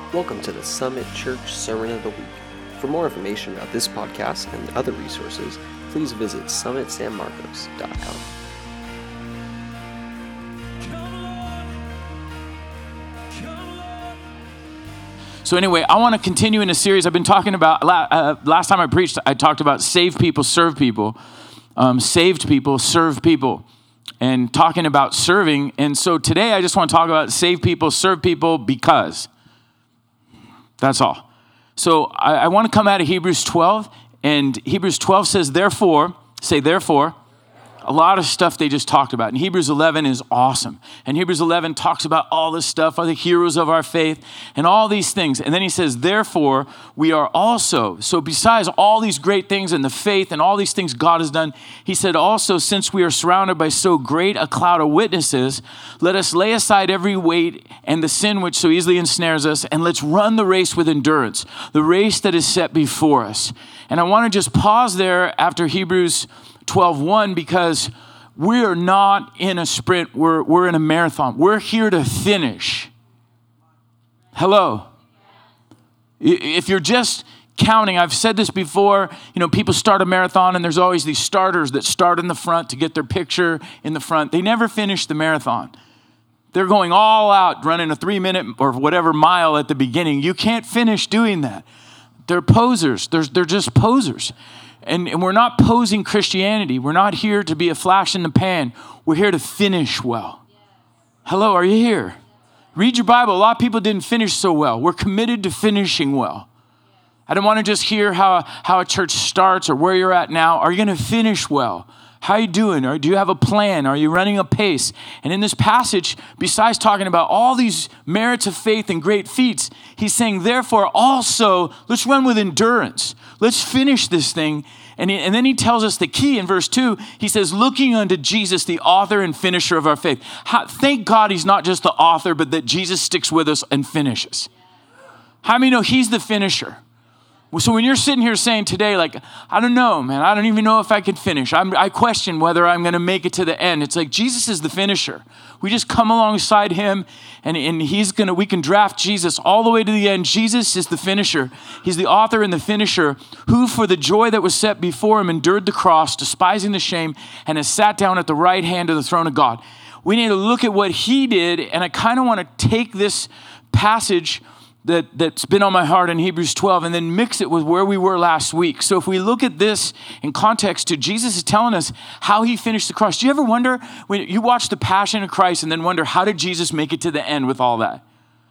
Welcome to the Summit Church Sermon of the Week. For more information about this podcast and other resources, please visit summitsanmarcos.com. So anyway, I want to continue in a series I've been talking about. Last time I preached, I talked about save people, serve people. Saved people, serve people. And talking about serving. And so today I just want to talk about save people, serve people because. That's all. So I want to come out of Hebrews 12. And Hebrews 12 says, therefore, say therefore. A lot of stuff they just talked about. And Hebrews 11 is awesome. And Hebrews 11 talks about all this stuff, are the heroes of our faith, and all these things. And then he says, therefore, we are also. So besides all these great things and the faith and all these things God has done, he said also, since we are surrounded by so great a cloud of witnesses, let us lay aside every weight and the sin which so easily ensnares us, and let's run the race with endurance, the race that is set before us. And I want to just pause there after Hebrews 12:1 because we're not in a sprint, we're in a marathon. We're here to finish. Hello. If you're just counting, I've said this before, people start a marathon and there's always these starters that start in the front to get their picture in the front. They never finish the marathon. They're going all out, running a 3-minute or whatever mile at the beginning. You can't finish doing that. They're posers. They're just posers. And we're not posing Christianity. We're not here to be a flash in the pan. We're here to finish well. Hello, are you here? Read your Bible. A lot of people didn't finish so well. We're committed to finishing well. I don't want to just hear how a church starts or where you're at now. Are you going to finish well? How are you doing? Or do you have a plan? Are you running a pace? And in this passage, besides talking about all these merits of faith and great feats, he's saying, therefore, also, let's run with endurance. Let's finish this thing. And then he tells us the key in verse 2. He says, looking unto Jesus, the author and finisher of our faith. Thank God he's not just the author, but that Jesus sticks with us and finishes. How many know he's the finisher? So when you're sitting here saying today, I don't know, man, I don't even know if I can finish. I question whether I'm going to make it to the end. It's like Jesus is the finisher. We just come alongside him and we can draft Jesus all the way to the end. Jesus is the finisher. He's the author and the finisher who for the joy that was set before him endured the cross, despising the shame, and has sat down at the right hand of the throne of God. We need to look at what he did, and I kind of want to take this passage that's been on my heart in Hebrews 12 and then mix it with where we were last week. So if we look at this in context to Jesus is telling us how he finished the cross. Do you ever wonder when you watch the Passion of Christ and then wonder how did Jesus make it to the end with all that?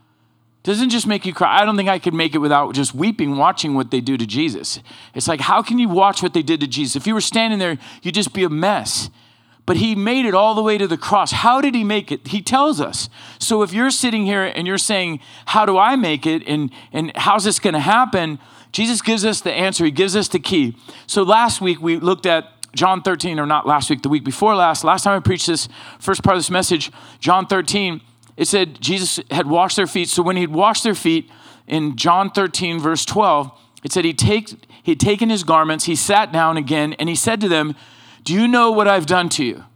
Doesn't just make you cry. I don't think I could make it without just weeping watching what they do to Jesus. It's like, how can you watch what they did to Jesus? If you were standing there, you'd just be a mess. But he made it all the way to the cross. How did he make it? He tells us. So if you're sitting here and you're saying, how do I make it? And how's this going to happen? Jesus gives us the answer. He gives us the key. So last week we looked at John 13, or not last week, the week before last. Last time I preached this first part of this message, John 13, it said Jesus had washed their feet. So when he'd washed their feet in John 13, verse 12, it said he'd taken his garments, he sat down again, and he said to them, do you know what I've done to you?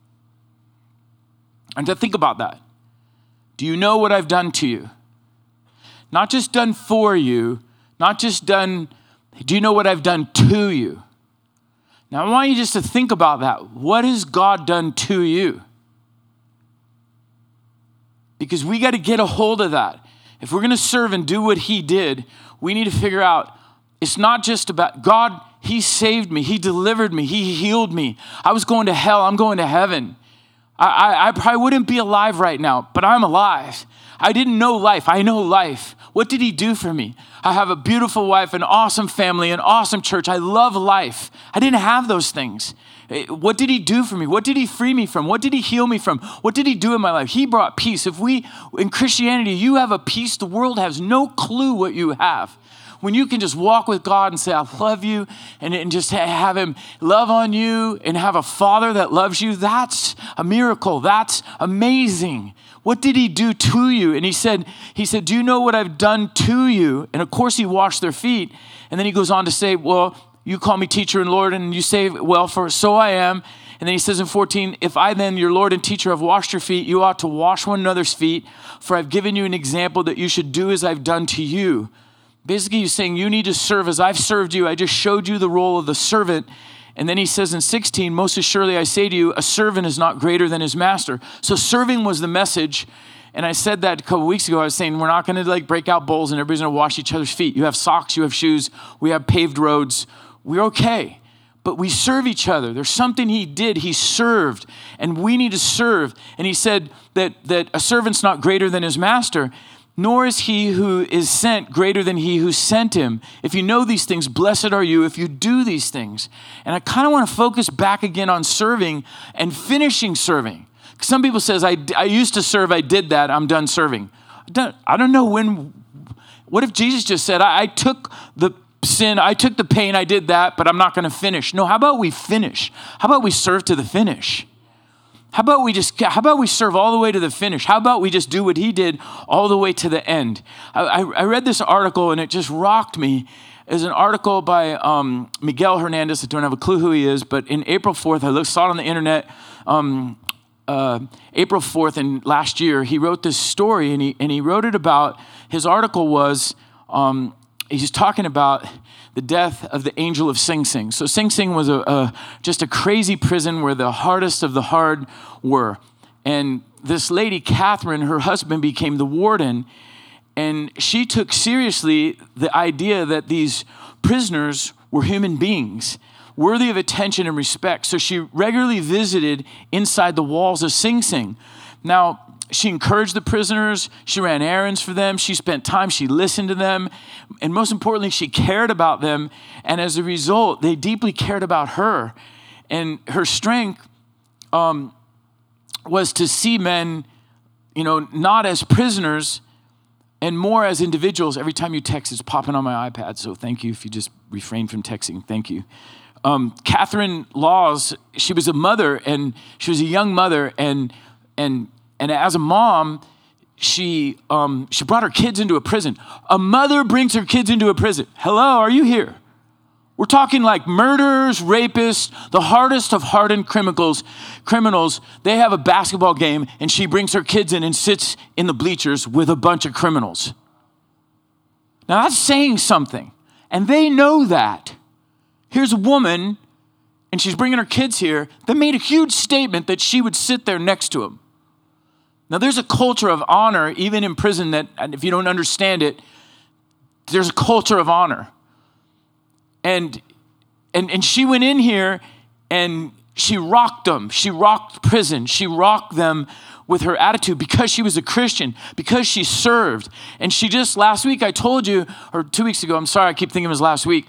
And to think about that. Do you know what I've done to you? Not just done for you, not just done, do you know what I've done to you? Now I want you just to think about that. What has God done to you? Because we got to get a hold of that. If we're going to serve and do what he did, we need to figure out, it's not just about God. He saved me. He delivered me. He healed me. I was going to hell. I'm going to heaven. I probably wouldn't be alive right now, but I'm alive. I didn't know life. I know life. What did he do for me? I have a beautiful wife, an awesome family, an awesome church. I love life. I didn't have those things. What did he do for me? What did he free me from? What did he heal me from? What did he do in my life? He brought peace. In Christianity, you have a peace the world has no clue what you have. When you can just walk with God and say, I love you, and just have him love on you and have a father that loves you, that's a miracle. That's amazing. What did he do to you? And he said, do you know what I've done to you? And of course he washed their feet. And then he goes on to say, well, you call me teacher and Lord, and you say, well, for so I am. And then he says in 14, if I then, your Lord and teacher, have washed your feet, you ought to wash one another's feet, for I've given you an example that you should do as I've done to you. Basically, he's saying you need to serve as I've served you. I just showed you the role of the servant. And then he says in 16, most assuredly I say to you, a servant is not greater than his master. So serving was the message. And I said that a couple weeks ago. I was saying we're not going to break out bowls and everybody's going to wash each other's feet. You have socks, you have shoes, we have paved roads. We're okay. But we serve each other. There's something he did. He served, and we need to serve. And he said that a servant's not greater than his master, nor is he who is sent greater than he who sent him. If you know these things, blessed are you if you do these things. And I kind of want to focus back again on serving and finishing serving. Some people says, I used to serve, I did that, I'm done serving. I don't know when. What if Jesus just said, I took the sin, I took the pain, I did that, but I'm not going to finish. No, how about we finish? How about we serve to the finish? How about we serve all the way to the finish? How about we just do what he did all the way to the end? I read this article and it just rocked me. It's an article by Miguel Hernandez. I don't have a clue who he is, but in April 4th, I saw it on the internet, April 4th in last year, he wrote this story and he wrote it about, his article was, he's talking about the death of the angel of Sing Sing. So Sing Sing was just a crazy prison where the hardest of the hard were. And this lady, Catherine, her husband became the warden, and she took seriously the idea that these prisoners were human beings, worthy of attention and respect. So she regularly visited inside the walls of Sing Sing. Now, she encouraged the prisoners. She ran errands for them. She spent time. She listened to them. And most importantly, she cared about them. And as a result, they deeply cared about her. And her strength was to see men, not as prisoners and more as individuals. Every time you text, it's popping on my iPad. So thank you if you just refrain from texting. Thank you. Catherine Laws, she was a mother, and she was a young mother, and as a mom, she brought her kids into a prison. A mother brings her kids into a prison. Hello, are you here? We're talking like murderers, rapists, the hardest of hardened criminals. They have a basketball game, and she brings her kids in and sits in the bleachers with a bunch of criminals. Now that's saying something, and they know that. Here's a woman, and she's bringing her kids here, that made a huge statement that she would sit there next to him. Now, there's a culture of honor, even in prison, that if you don't understand it, there's a culture of honor. And she went in here, and she rocked them. She rocked prison. She rocked them with her attitude because she was a Christian, because she served. And she just, last week, I told you, or 2 weeks ago, I'm sorry, I keep thinking it was last week.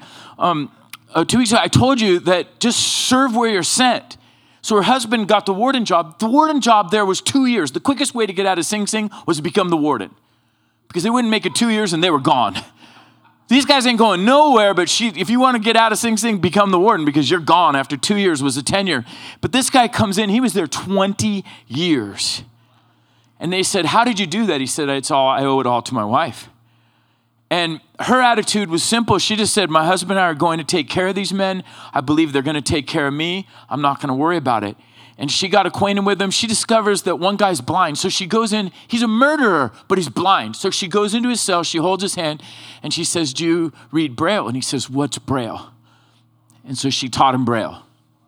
2 weeks ago, I told you that just serve where you're sent. So her husband got the warden job. The warden job there was 2 years. The quickest way to get out of Sing Sing was to become the warden, because they wouldn't make it 2 years and they were gone. These guys ain't going nowhere, but if you want to get out of Sing Sing, become the warden, because you're gone after 2 years was a tenure. But this guy comes in, he was there 20 years. And they said, how did you do that? He said, I owe it all to my wife. And her attitude was simple. She just said, my husband and I are going to take care of these men. I believe they're going to take care of me. I'm not going to worry about it. And she got acquainted with them. She discovers that one guy's blind. So she goes in. He's a murderer, but he's blind. So she goes into his cell. She holds his hand, and she says, do you read Braille? And he says, what's Braille? And so she taught him Braille.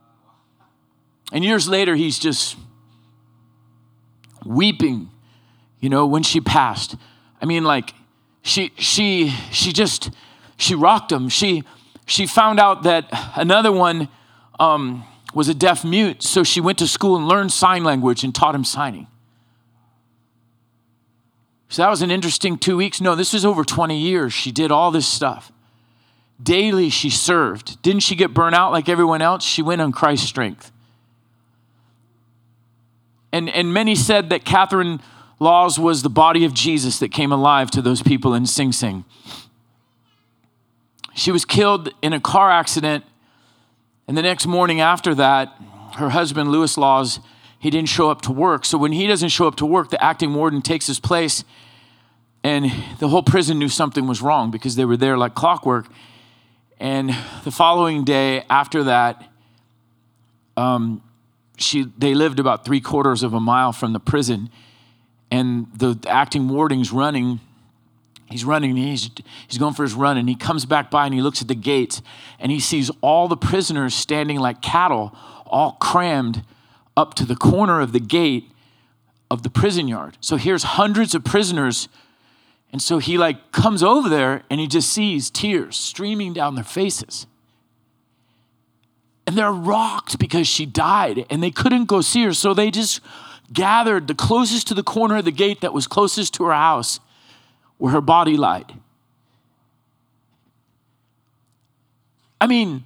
And years later, he's just weeping, when she passed. I mean, she rocked him. She found out that another one was a deaf mute, so she went to school and learned sign language and taught him signing. So that was an interesting 2 weeks. No, this was over 20 years. She did all this stuff. Daily she served. Didn't she get burnt out like everyone else? She went on Christ's strength. And many said that Catherine Laws was the body of Jesus that came alive to those people in Sing Sing. She was killed in a car accident, and the next morning after that, her husband, Louis Laws, he didn't show up to work. So when he doesn't show up to work, the acting warden takes his place, and the whole prison knew something was wrong because they were there like clockwork. And the following day after that, they lived about 3/4 of a mile from the prison, and the acting warden's running. He's running, he's going for his run, and he comes back by and he looks at the gates and he sees all the prisoners standing like cattle, all crammed up to the corner of the gate of the prison yard. So here's hundreds of prisoners. And so he comes over there and he just sees tears streaming down their faces. And they're rocked because she died and they couldn't go see her. So they just gathered the closest to the corner of the gate that was closest to her house, where her body lied. I mean,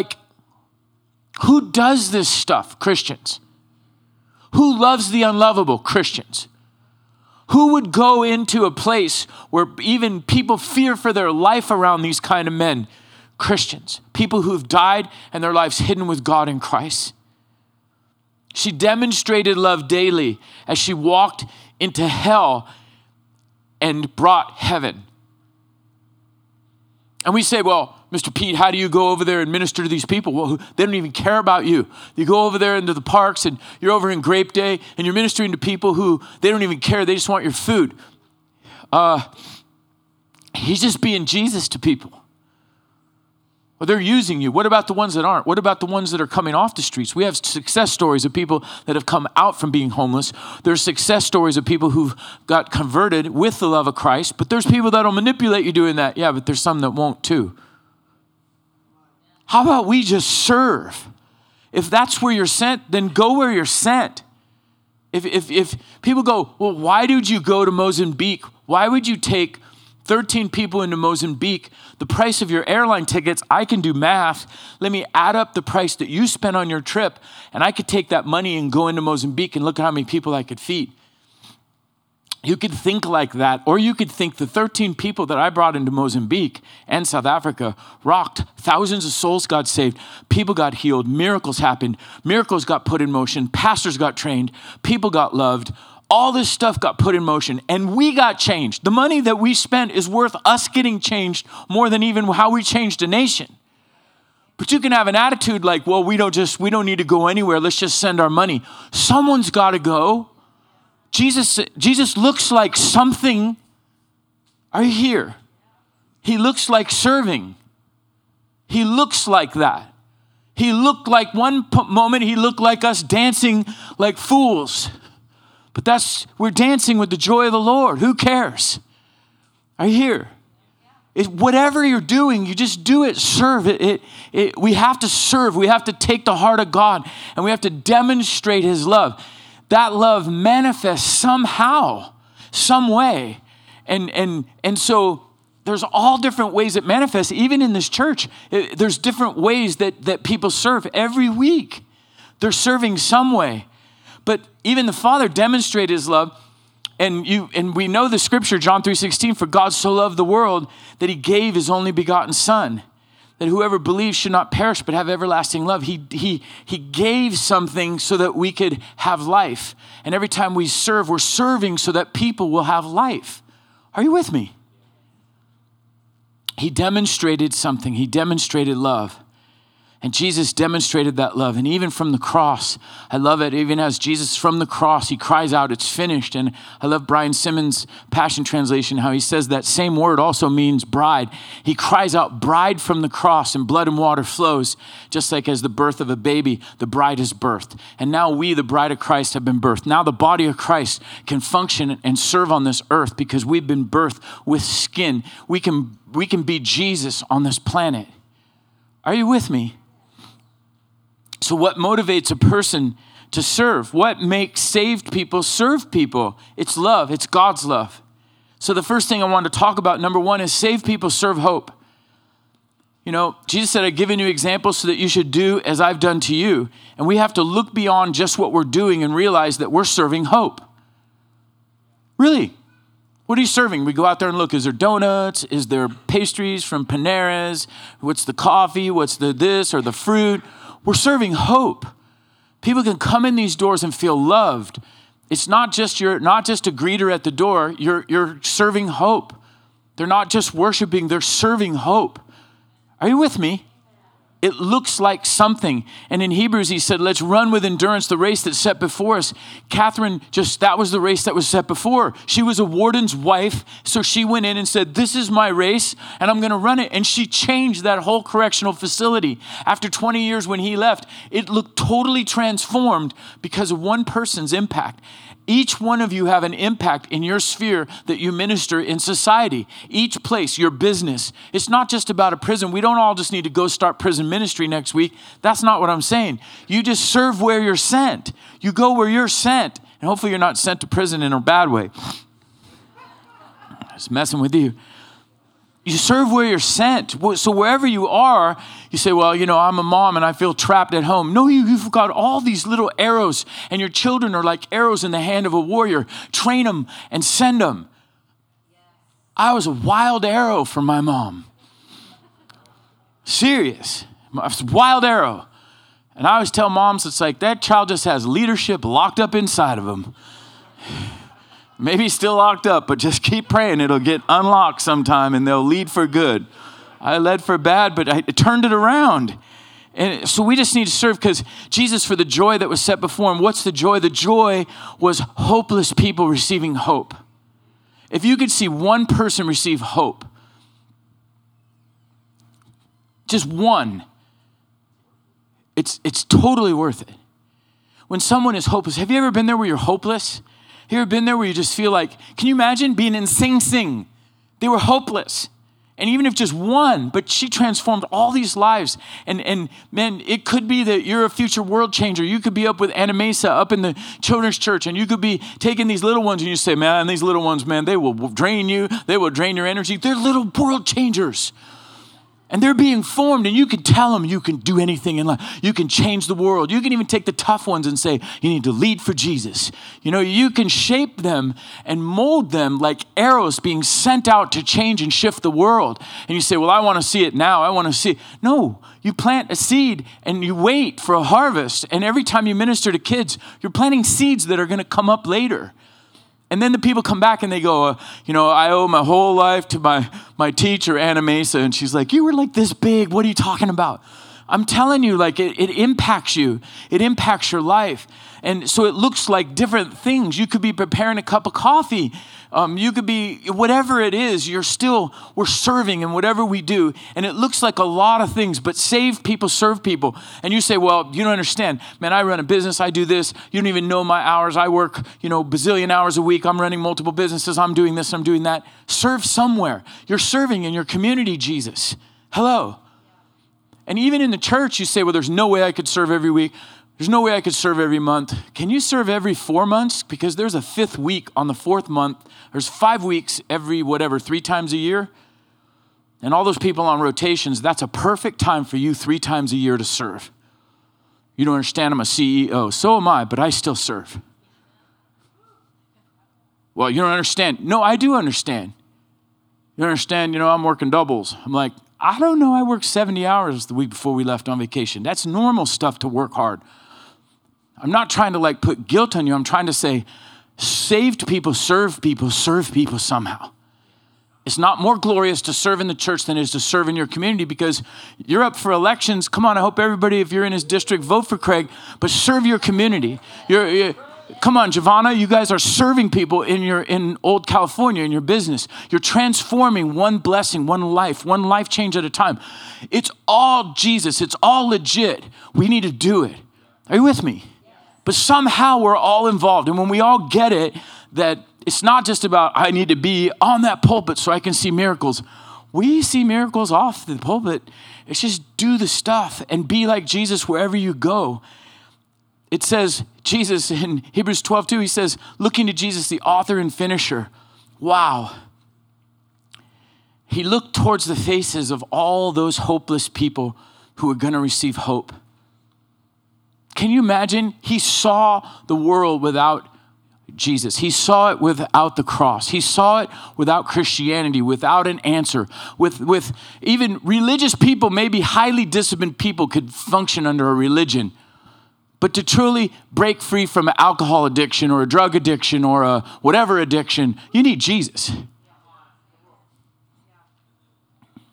who does this stuff? Christians. Who loves the unlovable? Christians. Who would go into a place where even people fear for their life around these kind of men? Christians. People who've died and their lives hidden with God in Christ. She demonstrated love daily as she walked into hell and brought heaven. And we say, well, Mr. Pete, how do you go over there and minister to these people? Well, they don't even care about you. You go over there into the parks and you're over in Grape Day and you're ministering to people who they don't even care. They just want your food. He's just being Jesus to people. Well, they're using you. What about the ones that aren't? What about the ones that are coming off the streets? We have success stories of people that have come out from being homeless. There's success stories of people who've got converted with the love of Christ, but there's people that'll manipulate you doing that. Yeah, but there's some that won't too. How about we just serve? If that's where you're sent, then go where you're sent. If people go, well, why did you go to Mozambique? Why would you take 13 people into Mozambique? The price of your airline tickets, I can do math. Let me add up the price that you spent on your trip, and I could take that money and go into Mozambique and look at how many people I could feed. You could think like that, or you could think the 13 people that I brought into Mozambique and South Africa rocked. Thousands of souls got saved. People got healed. Miracles happened. Miracles got put in motion. Pastors got trained. People got loved. All this stuff got put in motion and we got changed. The money that we spent is worth us getting changed more than even how we changed a nation. But you can have an attitude like, well, we don't need to go anywhere. Let's just send our money. Someone's got to go. Jesus looks like something. Are you here? He looks like serving. He looks like that. He looked like one moment, he looked like us dancing like fools. But we're dancing with the joy of the Lord. Who cares? Are you here? Whatever you're doing, you just do it. Serve it. We have to serve. We have to take the heart of God and we have to demonstrate his love. That love manifests somehow, some way. And so there's all different ways it manifests. Even in this church, there's different ways that people serve every week. They're serving some way. But even the Father demonstrated his love. And we know the scripture, John 3:16, for God so loved the world that he gave his only begotten son, that whoever believes should not perish but have everlasting love. He gave something so that we could have life. And every time we serve, we're serving so that people will have life. Are you with me? He demonstrated something. He demonstrated love. And Jesus demonstrated that love. And even from the cross, I love it. Even as Jesus from the cross, he cries out, it's finished. And I love Brian Simmons' Passion Translation, how he says that same word also means bride. He cries out bride from the cross, and blood and water flows, just like as the birth of a baby, the bride is birthed. And now we, the bride of Christ, have been birthed. Now the body of Christ can function and serve on this earth because we've been birthed with skin. We can be Jesus on this planet. Are you with me? So what motivates a person to serve? What makes saved people serve people? It's love. It's God's love. So the first thing I want to talk about, number one, is saved people serve hope. You know, Jesus said, I've given you examples so that you should do as I've done to you. And we have to look beyond just what we're doing and realize that we're serving hope. Really? What are you serving? We go out there and look. Is there donuts? Is there pastries from Panera's? What's the coffee? What's the this or the fruit? We're serving hope. People can come in these doors and feel loved. It's not just a greeter at the door. You're serving hope. They're not just worshiping, they're serving hope. Are you with me? It looks like something. And in Hebrews, he said, let's run with endurance the race that's set before us. Catherine, that was the race that was set before. She was a warden's wife, so she went in and said, this is my race, and I'm going to run it. And she changed that whole correctional facility. After 20 years when he left, it looked totally transformed because of one person's impact. Each one of you have an impact in your sphere that you minister in society. Each place, your business. It's not just about a prison. We don't all just need to go start prison ministry next week. That's not what I'm saying. You just serve where you're sent. You go where you're sent. And hopefully you're not sent to prison in a bad way. Just messing with you. You serve where you're sent. So wherever you are, you say, well, I'm a mom and I feel trapped at home. No, you've got all these little arrows, and your children are like arrows in the hand of a warrior. Train them and send them. I was a wild arrow for my mom. Serious. I was a wild arrow. And I always tell moms, it's like that child just has leadership locked up inside of him. Maybe still locked up, but just keep praying. It'll get unlocked sometime and they'll lead for good. I led for bad, but I turned it around. And so we just need to serve because Jesus, for the joy that was set before him, what's the joy? The joy was hopeless people receiving hope. If you could see one person receive hope, just one, it's totally worth it. When someone is hopeless, have you ever been there where you're hopeless? You ever been there where you just feel like, can you imagine being in Sing Sing? They were hopeless. And even if just one, but she transformed all these lives. And man, it could be that you're a future world changer. You could be up with Anna Mesa up in the children's church, and you could be taking these little ones and you say, man, these little ones, man, they will drain you. They will drain your energy. They're little world changers. And they're being formed, and you can tell them you can do anything in life. You can change the world. You can even take the tough ones and say, you need to lead for Jesus. You can shape them and mold them like arrows being sent out to change and shift the world. And you say, well, I want to see it now. I want to see it. No, you plant a seed and you wait for a harvest. And every time you minister to kids, you're planting seeds that are going to come up later. And then the people come back and they go, I owe my whole life to my teacher, Anna Mesa. And she's like, you were like this big. What are you talking about? I'm telling you, like it impacts you. It impacts your life. And so it looks like different things. You could be preparing a cup of coffee. You could be, whatever it is, we're serving in whatever we do. And it looks like a lot of things, but save people, serve people. And you say, well, you don't understand. Man, I run a business. I do this. You don't even know my hours. I work, bazillion hours a week. I'm running multiple businesses. I'm doing this. I'm doing that. Serve somewhere. You're serving in your community, Jesus. Hello. And even in the church, you say, well, there's no way I could serve every week. There's no way I could serve every month. Can you serve every 4 months? Because there's a fifth week on the fourth month. There's 5 weeks every 3 times a year. And all those people on rotations, that's a perfect time for you 3 times a year to serve. You don't understand, I'm a CEO. So am I, but I still serve. Well, you don't understand. No, I do understand. You understand, I'm working doubles. I'm like, I don't know, I worked 70 hours the week before we left on vacation. That's normal stuff to work hard. I'm not trying to put guilt on you. I'm trying to say, saved people serve people somehow. It's not more glorious to serve in the church than it is to serve in your community because you're up for elections. Come on, I hope everybody, if you're in his district, vote for Craig, but serve your community. Come on, Giovanna, you guys are serving people in Old California in your business. You're transforming one blessing, one life change at a time. It's all Jesus. It's all legit. We need to do it. Are you with me? But somehow we're all involved. And when we all get it, that it's not just about, I need to be on that pulpit so I can see miracles. We see miracles off the pulpit. It's just do the stuff and be like Jesus wherever you go. It says, Jesus in Hebrews 12:2, he says, looking to Jesus, the author and finisher. Wow. He looked towards the faces of all those hopeless people who were going to receive hope. Can you imagine? He saw the world without Jesus. He saw it without the cross. He saw it without Christianity, without an answer. With even religious people, maybe highly disciplined people could function under a religion. But to truly break free from an alcohol addiction or a drug addiction or a whatever addiction, you need Jesus.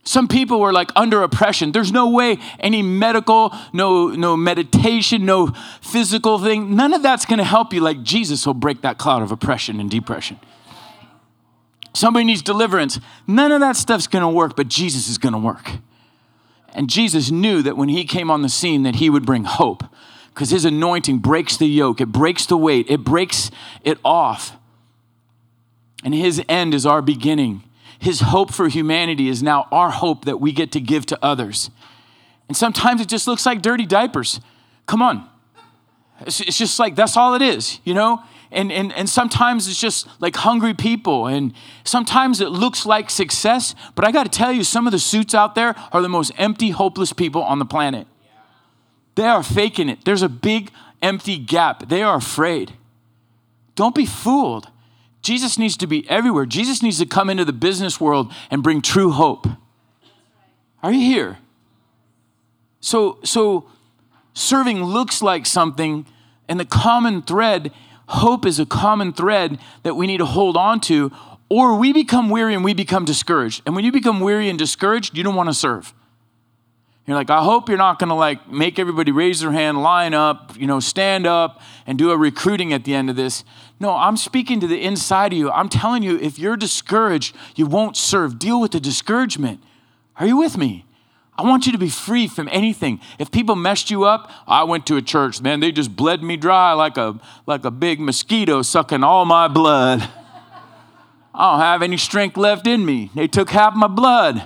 Some people were like under oppression. There's no way any medical, no meditation, no physical thing. None of that's going to help you like Jesus will break that cloud of oppression and depression. Somebody needs deliverance. None of that stuff's going to work, but Jesus is going to work. And Jesus knew that when he came on the scene that he would bring hope because his anointing breaks the yoke. It breaks the weight. It breaks it off. And his end is our beginning. His hope for humanity is now our hope that we get to give to others. And sometimes it just looks like dirty diapers. Come on. It's just like, that's all it is, you know? And sometimes it's just like hungry people. And sometimes it looks like success. But I got to tell you, some of the suits out there are the most empty, hopeless people on the planet. They are faking it. There's a big, empty gap. They are afraid. Don't be fooled. Jesus needs to be everywhere. Jesus needs to come into the business world and bring true hope. Are you here? So serving looks like something, and the common thread, hope is a common thread that we need to hold on to, or we become weary and we become discouraged. And when you become weary and discouraged, you don't want to serve. You're like, I hope you're not going to like make everybody raise their hand, line up, stand up and do a recruiting at the end of this. No, I'm speaking to the inside of you. I'm telling you, if you're discouraged, you won't serve. Deal with the discouragement. Are you with me? I want you to be free from anything. If people messed you up, I went to a church, man, they just bled me dry like a big mosquito sucking all my blood. I don't have any strength left in me. They took half my blood.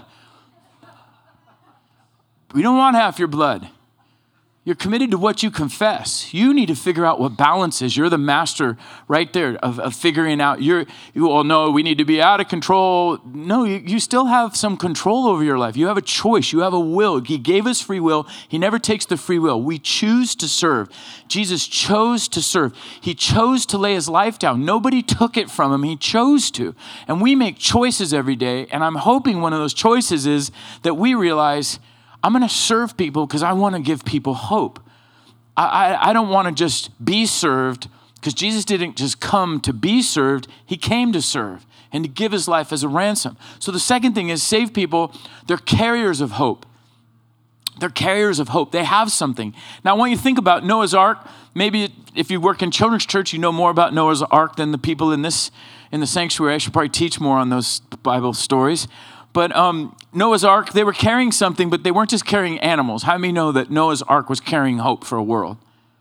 We don't want half your blood. You're committed to what you confess. You need to figure out what balance is. You're the master right there of figuring out. You all know we need to be out of control. No, you still have some control over your life. You have a choice. You have a will. He gave us free will. He never takes the free will. We choose to serve. Jesus chose to serve. He chose to lay his life down. Nobody took it from him. He chose to. And we make choices every day. And I'm hoping one of those choices is that we realize I'm going to serve people because I want to give people hope. I don't want to just be served because Jesus didn't just come to be served. He came to serve and to give his life as a ransom. So the second thing is save people. They're carriers of hope. They're carriers of hope. They have something. Now, I want you to think about Noah's Ark. Maybe if you work in children's church, you know more about Noah's Ark than the people in the sanctuary. I should probably teach more on those Bible stories. But Noah's Ark, they were carrying something, but they weren't just carrying animals. How many know that Noah's Ark was carrying hope for a world?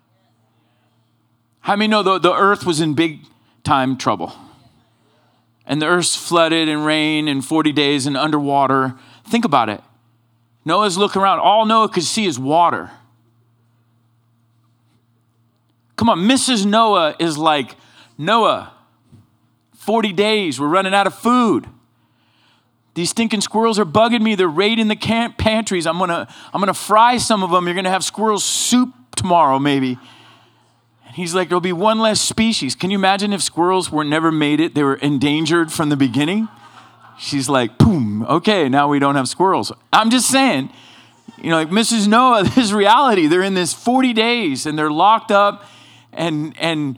How many know the earth was in big time trouble? And the earth's flooded and rain in 40 days and underwater. Think about it. Noah's looking around. All Noah could see is water. Come on, Mrs. Noah is like, Noah, 40 days, we're running out of food. These stinking squirrels are bugging me. They're raiding the pantries. I'm gonna fry some of them. You're gonna have squirrel soup tomorrow, maybe. And he's like, there'll be one less species. Can you imagine if squirrels never made it? They were endangered from the beginning. She's like, boom. Okay, now we don't have squirrels. I'm just saying, like Mrs. Noah, this is reality. They're in this 40 days and they're locked up, and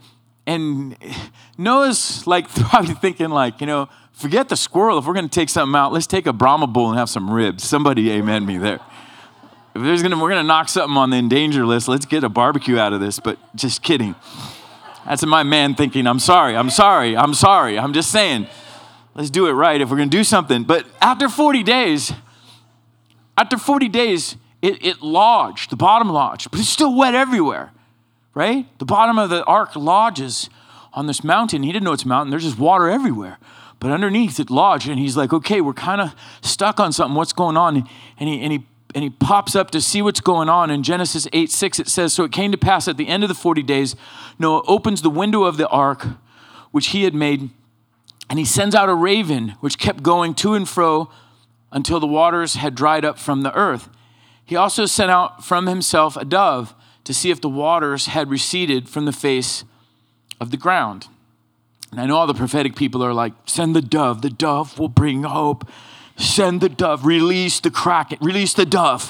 Noah's like probably thinking like, forget the squirrel. If we're going to take something out, let's take a Brahma bull and have some ribs. Somebody amen me there. If we're going to knock something on the endanger list, let's get a barbecue out of this. But just kidding. That's my man thinking, I'm sorry. I'm just saying, let's do it right if we're going to do something. But after 40 days, it lodged, the bottom lodged. But it's still wet everywhere, right? The bottom of the ark lodges on this mountain. He didn't know it's a mountain. There's just water everywhere. But underneath it lodged, and he's like, okay, we're kind of stuck on something. What's going on? And he pops up to see what's going on. In Genesis 8:6, it says, so it came to pass at the end of the 40 days, Noah opens the window of the ark, which he had made, and he sends out a raven, which kept going to and fro until the waters had dried up from the earth. He also sent out from himself a dove to see if the waters had receded from the face of the ground. And I know all the prophetic people are like, send the dove will bring hope. Send the dove, release the kraken, release the dove.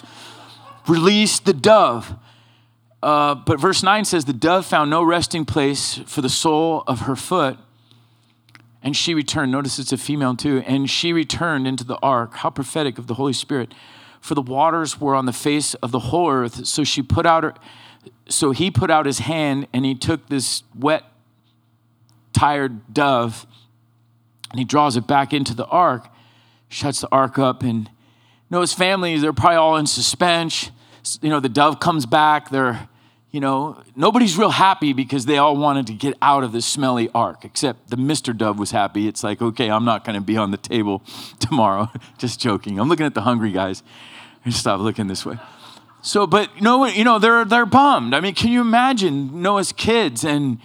But verse 9 says, the dove found no resting place for the sole of her foot. And she returned. Notice it's a female too. And she returned into the ark. How prophetic of the Holy Spirit. For the waters were on the face of the whole earth. So he put out his hand and he took this wet, tired dove and he draws it back into the ark, shuts the ark up. And Noah's family, they're probably all in suspense. The dove comes back. Nobody's real happy because they all wanted to get out of this smelly ark, except the Mr. Dove was happy. It's like, okay, I'm not going to be on the table tomorrow. Just joking. I'm looking at the hungry guys. I stop looking this way. So, but they're bummed. I mean, can you imagine Noah's kids and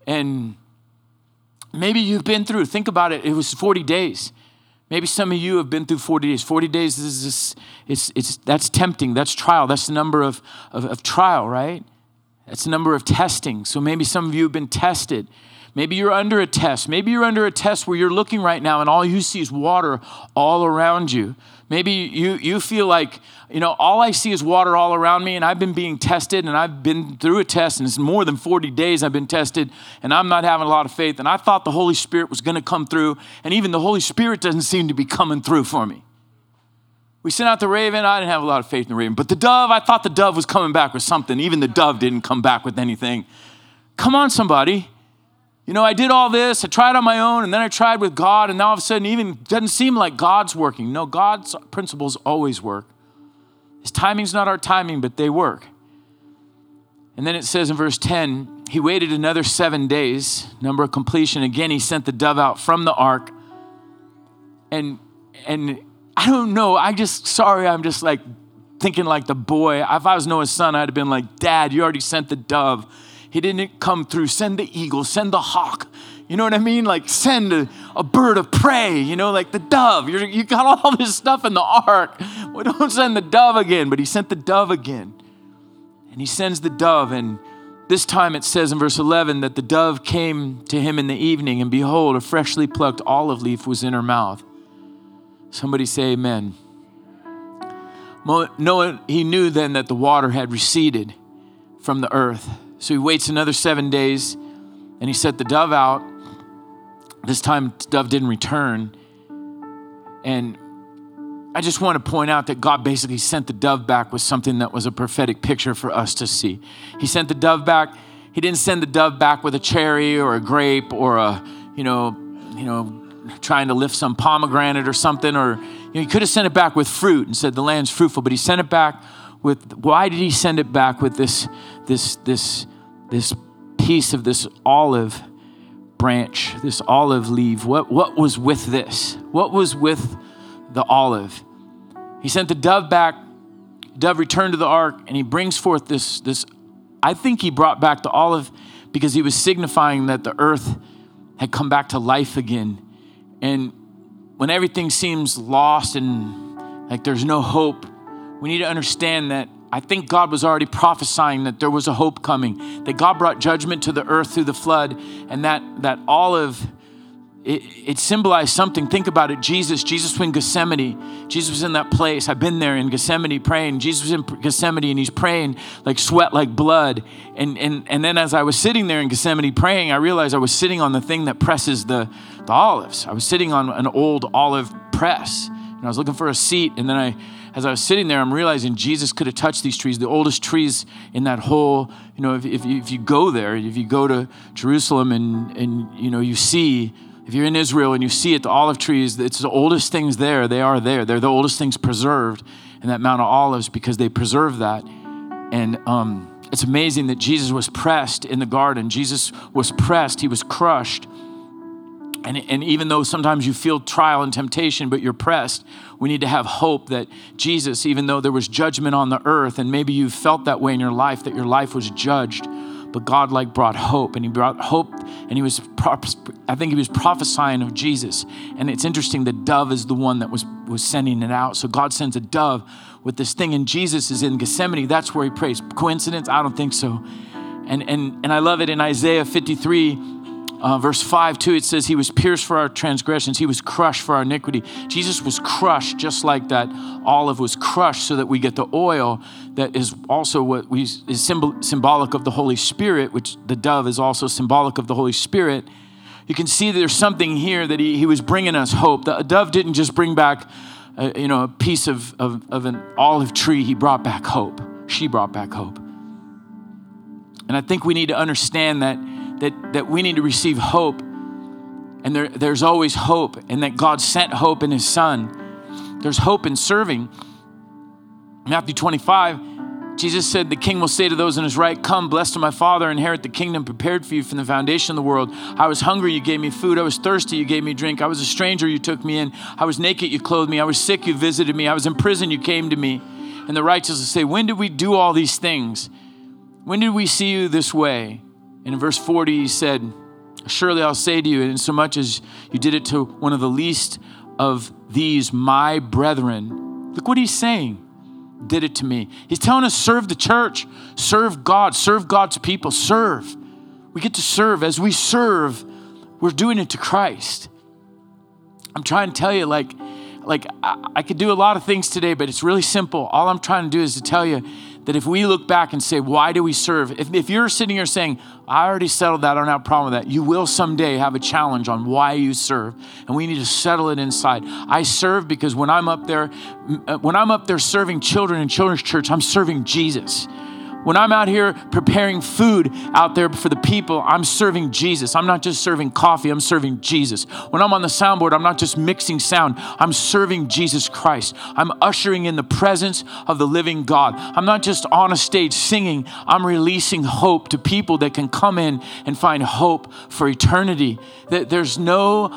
maybe you've been through, think about it. It was 40 days. Maybe some of you have been through 40 days. 40 days that's tempting. That's trial. That's the number of trial, right? That's the number of testing. So maybe some of you have been tested. Maybe you're under a test. Maybe you're under a test where you're looking right now and all you see is water all around you. Maybe you feel like, all I see is water all around me and I've been being tested and I've been through a test and it's more than 40 days I've been tested and I'm not having a lot of faith and I thought the Holy Spirit was going to come through and even the Holy Spirit doesn't seem to be coming through for me. We sent out the raven. I didn't have a lot of faith in the raven. But the dove, I thought the dove was coming back with something. Even the dove didn't come back with anything. Come on, somebody. I did all this. I tried on my own, and then I tried with God, and now all of a sudden even doesn't seem like God's working. No, God's principles always work. His timing's not our timing, but they work. And then it says in verse 10, he waited another 7 days, number of completion. Again, he sent the dove out from the ark. And I don't know. I'm just like thinking like the boy. If I was Noah's son, I'd have been like, Dad, you already sent the dove. He didn't come through. Send the eagle, send the hawk. You know what I mean? Like send a bird of prey, like the dove. You got all this stuff in the ark. Well, don't send the dove again. But he sent the dove again. And he sends the dove. And this time it says in verse 11 that the dove came to him in the evening. And behold, a freshly plucked olive leaf was in her mouth. Somebody say amen. Noah, he knew then that the water had receded from the earth. So he waits another 7 days and he set the dove out. This time the dove didn't return. And I just want to point out that God basically sent the dove back with something that was a prophetic picture for us to see. He sent the dove back. He didn't send the dove back with a cherry or a grape or trying to lift some pomegranate or something, or he could have sent it back with fruit and said the land's fruitful, but he sent it back with, why did he send it back with this piece of this olive branch, this olive leaf? What was with this? What was with the olive? He sent the dove back. Dove returned to the ark and he brings forth this. I think he brought back the olive because he was signifying that the earth had come back to life again. And when everything seems lost and like there's no hope, we need to understand that I think God was already prophesying that there was a hope coming, that God brought judgment to the earth through the flood, and that olive, it symbolized something. Think about it. Jesus was in Gethsemane. Jesus was in that place. I've been there in Gethsemane praying. Jesus was in Gethsemane and he's praying like sweat, like blood. And then as I was sitting there in Gethsemane praying, I realized I was sitting on the thing that presses the olives. I was sitting on an old olive press and I was looking for a seat. And then as I was sitting there, I'm realizing Jesus could have touched these trees, the oldest trees in that whole, if you go there, if you go to Jerusalem and you see, if you're in Israel and you see it, the olive trees, it's the oldest things there. They are there. They're the oldest things preserved in that Mount of Olives because they preserve that. And it's amazing that Jesus was pressed in the garden. Jesus was pressed. He was crushed. And even though sometimes you feel trial and temptation, but you're pressed, we need to have hope that Jesus, even though there was judgment on the earth, and maybe you felt that way in your life, that your life was judged, but God brought hope, and he brought hope, and I think he was prophesying of Jesus. And it's interesting, the dove is the one that was sending it out. So God sends a dove with this thing, and Jesus is in Gethsemane. That's where he prays. Coincidence? I don't think so. And I love it in Isaiah 53, verse 5 too, it says he was pierced for our transgressions. He was crushed for our iniquity. Jesus was crushed just like that olive was crushed so that we get the oil that is also is symbolic of the Holy Spirit, which the dove is also symbolic of the Holy Spirit. you can see that there's something here that he was bringing us hope. The dove didn't just bring back, a piece of an olive tree. He brought back hope. She brought back hope. And I think we need to understand that we need to receive hope. And there's always hope, and that God sent hope in his son. There's hope in serving. Matthew 25, Jesus said, the king will say to those on his right, come, blessed of my Father, inherit the kingdom prepared for you from the foundation of the world. I was hungry, you gave me food. I was thirsty, you gave me drink. I was a stranger, you took me in. I was naked, you clothed me. I was sick, you visited me. I was in prison, you came to me. And the righteous will say, when did we do all these things? When did we see you this way? And in verse 40, he said, surely I'll say to you, insomuch as you did it to one of the least of these, my brethren. Look what he's saying. Did it to me. He's telling us, serve the church, serve God, serve God's people, serve. We get to serve. As we serve, we're doing it to Christ. I'm trying to tell you, like I could do a lot of things today, but it's really simple. All I'm trying to do is to tell you that if we look back and say, why do we serve? If you're sitting here saying, I already settled that, I don't have a problem with that, you will someday have a challenge on why you serve. And we need to settle it inside. I serve because when I'm up there serving children in children's church, I'm serving Jesus. When I'm out here preparing food out there for the people, I'm serving Jesus. I'm not just serving coffee, I'm serving Jesus. When I'm on the soundboard, I'm not just mixing sound, I'm serving Jesus Christ. I'm ushering in the presence of the living God. I'm not just on a stage singing, I'm releasing hope to people that can come in and find hope for eternity. There's no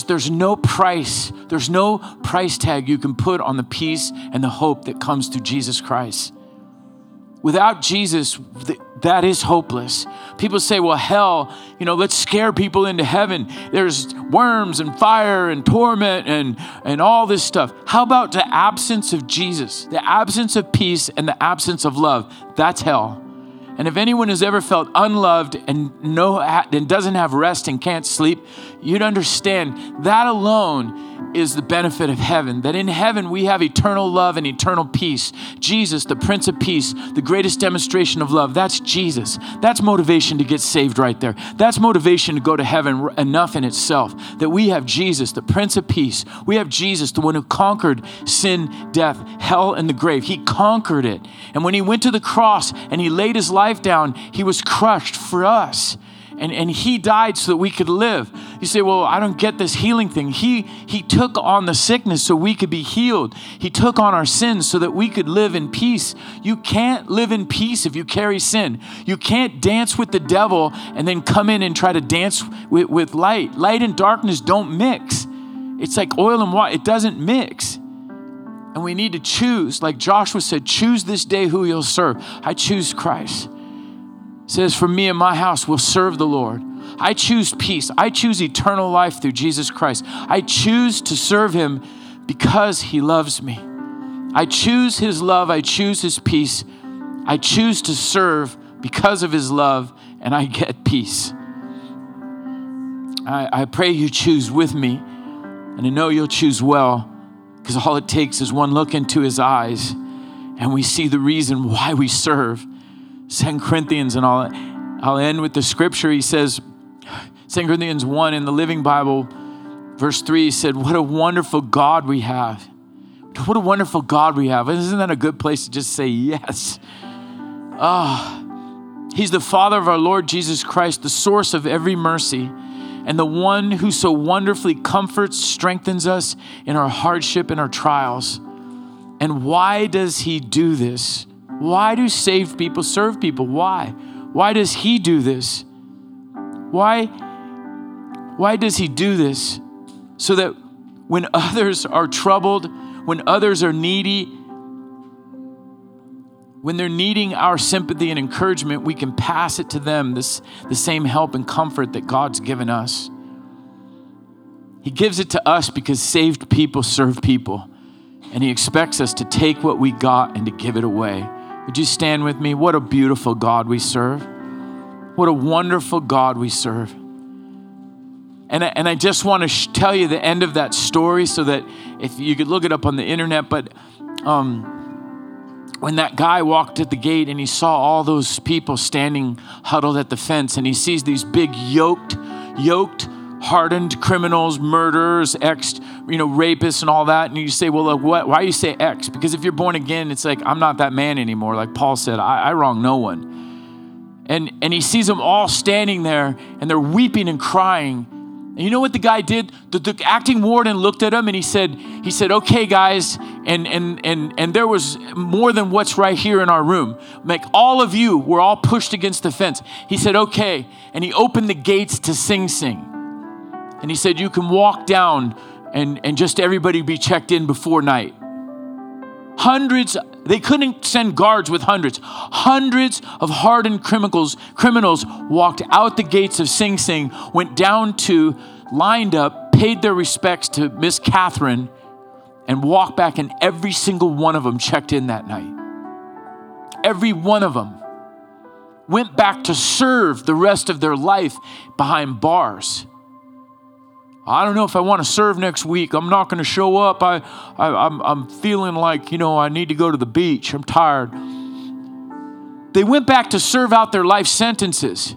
price tag you can put on the peace and the hope that comes through Jesus Christ. Without Jesus, that is hopeless. People say, well, hell, let's scare people into heaven. There's worms and fire and torment and all this stuff. How about the absence of Jesus, the absence of peace and the absence of love? That's hell. And if anyone has ever felt unloved and doesn't have rest and can't sleep, you'd understand that alone is the benefit of heaven. That in heaven we have eternal love and eternal peace. Jesus, the Prince of Peace, the greatest demonstration of love, that's Jesus. That's motivation to get saved right there. That's motivation to go to heaven enough in itself. That we have Jesus, the Prince of Peace. We have Jesus, the one who conquered sin, death, hell, and the grave. He conquered it. And when he went to the cross and he laid his life down, he was crushed for us. And he died so that we could live. You say, well, I don't get this healing thing. He took on the sickness so we could be healed. He took on our sins so that we could live in peace. You can't live in peace if you carry sin. You can't dance with the devil and then come in and try to dance with light. Light and darkness don't mix. It's like oil and water. It doesn't mix. And we need to choose, like Joshua said, choose this day who you'll serve. I choose Christ. It says, for me and my house will serve the Lord. I choose peace. I choose eternal life through Jesus Christ. I choose to serve him because he loves me. I choose his love. I choose his peace. I choose to serve because of his love, and I get peace. I pray you choose with me, and I know you'll choose well, because all it takes is one look into his eyes, and we see the reason why we serve. 2 Corinthians, and I'll end with the scripture. He says, 2 Corinthians 1 in the Living Bible, verse 3, he said, what a wonderful God we have. What a wonderful God we have. Isn't that a good place to just say yes? He's the Father of our Lord Jesus Christ, the source of every mercy, and the one who so wonderfully comforts, strengthens us in our hardship and our trials. And why does he do this? Why do saved people serve people? Why? Why does he do this? Why does he do this? So that when others are troubled, when others are needy, when they're needing our sympathy and encouragement, we can pass it to them, the same help and comfort that God's given us. He gives it to us because saved people serve people. And he expects us to take what we got and to give it away. Would you stand with me? What a beautiful God we serve. What a wonderful God we serve. And I just want to tell you the end of that story so that if you could look it up on the internet, but when that guy walked at the gate and he saw all those people standing huddled at the fence, and he sees these big yoked hardened criminals, murderers, rapists and all that. And you say, well, look, why you say ex? Because if you're born again, it's like, I'm not that man anymore. Like Paul said, I wrong no one. And he sees them all standing there and they're weeping and crying. And you know what the guy did? The acting warden looked at him and he said, okay, guys, and there was more than what's right here in our room. Like all of you were all pushed against the fence. He said, okay. And he opened the gates to Sing Sing. And he said, you can walk down and just everybody be checked in before night. Hundreds, they couldn't send guards with hundreds. Hundreds of hardened criminals walked out the gates of Sing Sing, went down to, lined up, paid their respects to Miss Catherine, and walked back, and every single one of them checked in that night. Every one of them went back to serve the rest of their life behind bars. I don't know if I want to serve next week. I'm not going to show up. I'm feeling like, I need to go to the beach. I'm tired. They went back to serve out their life sentences.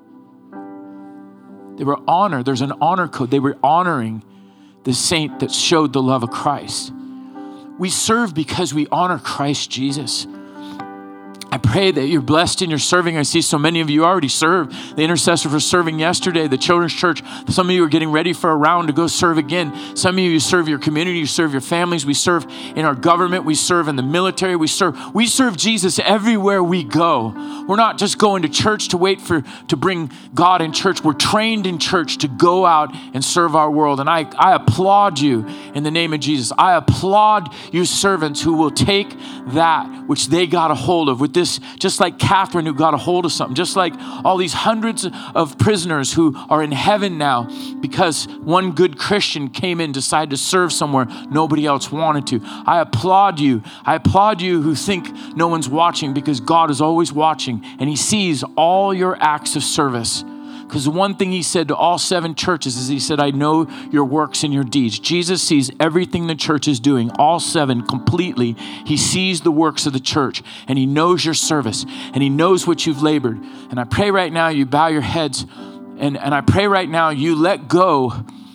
They were honored. There's an honor code. They were honoring the saint that showed the love of Christ. We serve because we honor Christ Jesus. I pray that you're blessed in your serving. I see so many of you already serve. The intercessor for serving yesterday, the children's church. Some of you are getting ready for a round to go serve again. Some of you serve your community, you serve your families. We serve in our government. We serve in the military. We serve Jesus everywhere we go. We're not just going to church to wait to bring God in church. We're trained in church to go out and serve our world. And I applaud you in the name of Jesus. I applaud you servants who will take that which they got a hold of with this, just like Catherine who got a hold of something, just like all these hundreds of prisoners who are in heaven now because one good Christian came in, decided to serve somewhere nobody else wanted to. I applaud you. I applaud you who think no one's watching, because God is always watching and he sees all your acts of service. Because the one thing he said to all 7 churches is he said, I know your works and your deeds. Jesus sees everything the church is doing, all 7 completely. He sees the works of the church and he knows your service and he knows what you've labored. And I pray right now you bow your heads and I pray right now you let go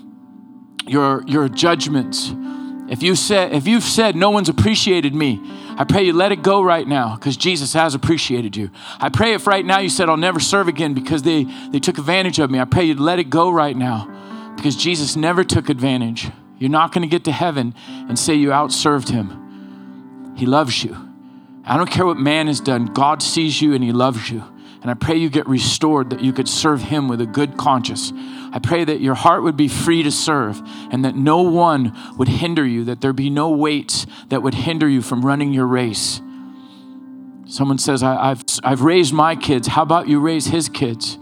your judgments. If you've said no one's appreciated me, I pray you let it go right now, because Jesus has appreciated you. I pray if right now you said, I'll never serve again because they took advantage of me, I pray you let it go right now, because Jesus never took advantage. You're not going to get to heaven and say you outserved him. He loves you. I don't care what man has done. God sees you and he loves you. And I pray you get restored, that you could serve him with a good conscience. I pray that your heart would be free to serve and that no one would hinder you, that there be no weights that would hinder you from running your race. Someone says, I've raised my kids. How about you raise his kids?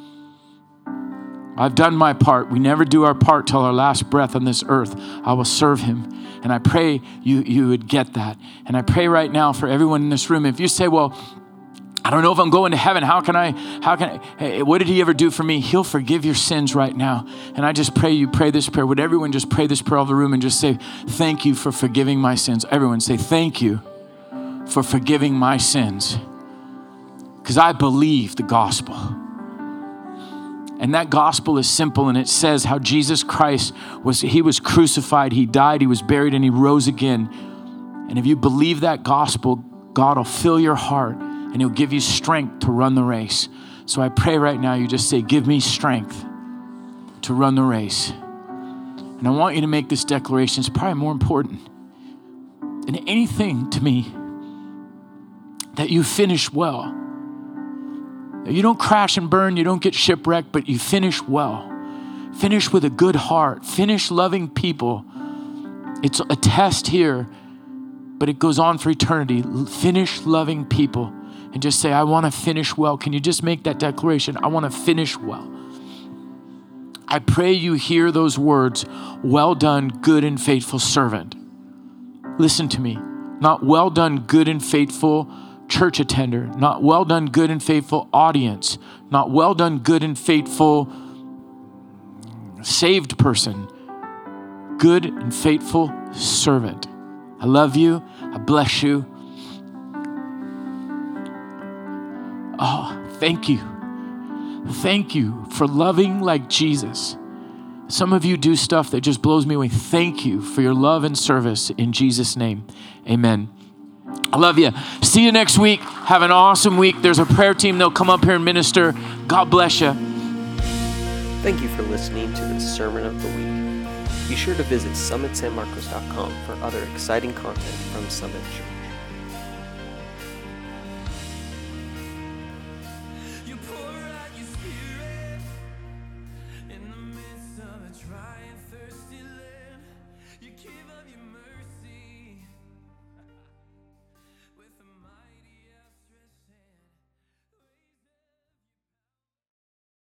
I've done my part. We never do our part till our last breath on this earth. I will serve him. And I pray you would get that. And I pray right now for everyone in this room, if you say, well, I don't know if I'm going to heaven. How can I, hey, what did he ever do for me? He'll forgive your sins right now. And I just pray you pray this prayer. Would everyone just pray this prayer all over the room and just say, thank you for forgiving my sins. Everyone say, thank you for forgiving my sins. Because I believe the gospel. And that gospel is simple, and it says how Jesus Christ he was crucified, he died, he was buried, and he rose again. And if you believe that gospel, God will fill your heart and he'll give you strength to run the race. So I pray right now, you just say, give me strength to run the race. And I want you to make this declaration. It's probably more important than anything to me, that you finish well. That you don't crash and burn, you don't get shipwrecked, but you finish well. Finish with a good heart. Finish loving people. It's a test here, but it goes on for eternity. Finish loving people. And just say, I want to finish well. Can you just make that declaration? I want to finish well. I pray you hear those words, well done, good and faithful servant. Listen to me. Not well done, good and faithful church attender. Not well done, good and faithful audience. Not well done, good and faithful saved person. Good and faithful servant. I love you. I bless you. Oh, thank you. Thank you for loving like Jesus. Some of you do stuff that just blows me away. Thank you for your love and service in Jesus' name. Amen. I love you. See you next week. Have an awesome week. There's a prayer team. They'll come up here and minister. God bless you. Thank you for listening to the Sermon of the Week. Be sure to visit summitsanmarcos.com for other exciting content from Summit Church.